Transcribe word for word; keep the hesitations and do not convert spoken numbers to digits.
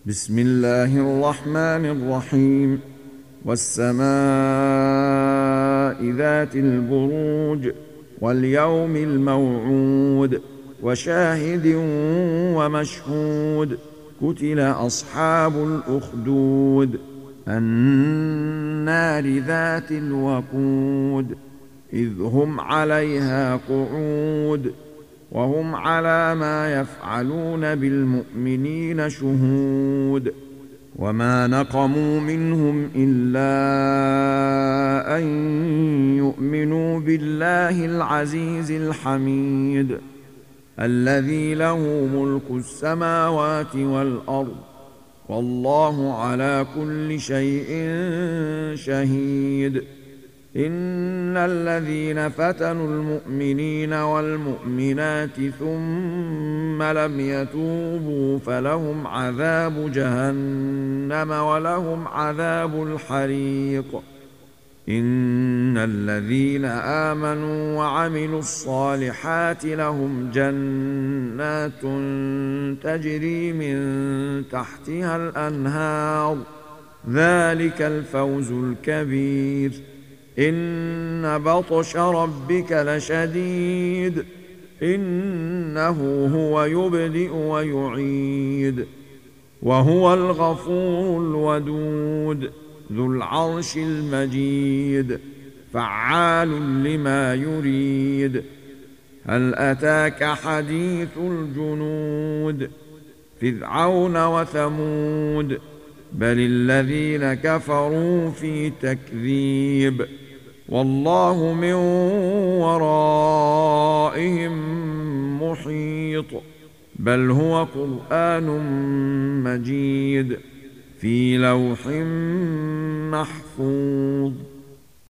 بسم الله الرحمن الرحيم. والسماء ذات البروج واليوم الموعود وشاهد ومشهود. قتل أصحاب الأخدود النار ذات الوقود إذ هم عليها قعود وهم على ما يفعلون بالمؤمنين شهود. وما نقموا منهم إلا أن يؤمنوا بالله العزيز الحميد الذي له ملك السماوات والأرض والله على كل شيء شهيد. إن الذين فتنوا المؤمنين والمؤمنات ثم لم يتوبوا فلهم عذاب جهنم ولهم عذاب الحريق. إن الذين آمنوا وعملوا الصالحات لهم جنات تجري من تحتها الأنهار ذلك الفوز الكبير. إن بطش ربك لشديد إنه هو يبدئ ويعيد وهو الغفور الودود ذو العرش المجيد فعال لما يريد. هل أتاك حديث الجنود فرعون وثمود بل الذين كفروا في تكذيب والله من ورائهم محيط. بل هو قرآن مجيد في لوح محفوظ.